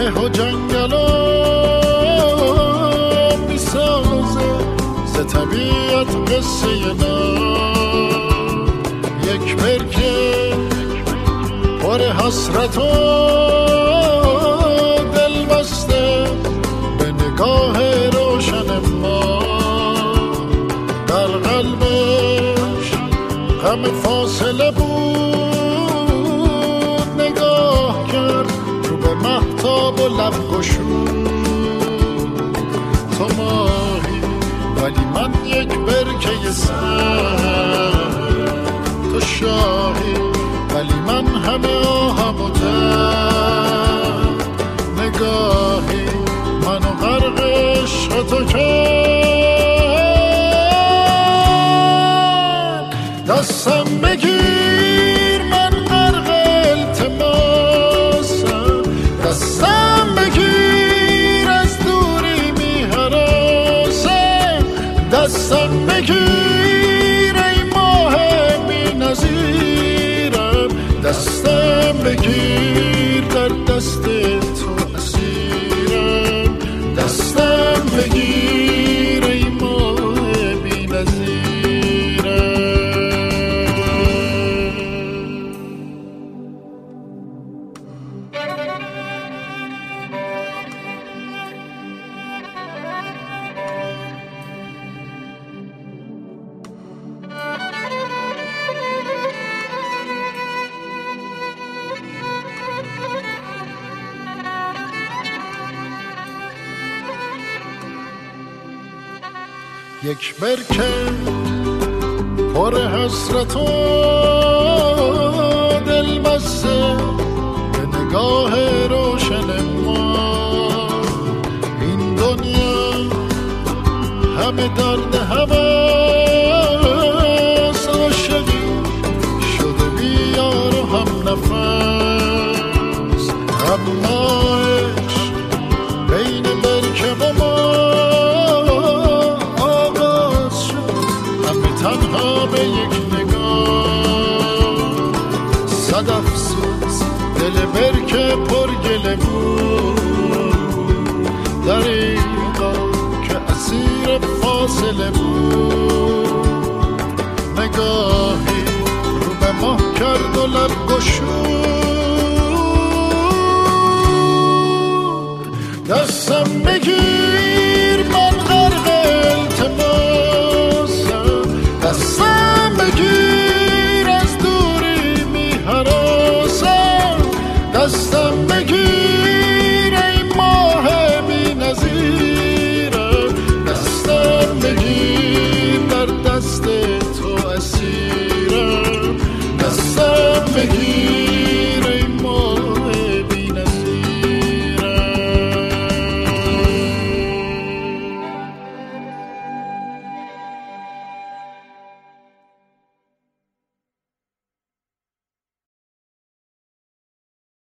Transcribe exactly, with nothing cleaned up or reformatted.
مه و جنگلا میسازه ز طبیعت قصه نام. یک برکه پر حسرت و دل بسته به نگاه روشن ما. در قلبش غم فاصله بود، نگاه کرد رو به مهتاب و لب گشود. تو ماهی ولی من یک برکه سر، تو شاهی ولی من همه آهم و تر. نگاهی منو غرق عشق تو کرد. دستم بگیر من غرق التماسم، دستم بگیر از دوری میهراسم. دستم بگیر ای ماه بی نظیرم، دستم بگیر در دست تو اسیرم. دستم بگیر ای ماه بی نظیرم. یک برکه پر حسرت و دل بسته به نگاه روشن ما. این دنیا همه درد هوس، عاشقی شده بیار و هم نفس. غماش بین برکه و ما تنها به یک نگاه. صد افسوس دل برکه پر گله بود، دریغا که اسیر فاصله بود. نگاهی رو به ماه کرد و لب گشود. دستم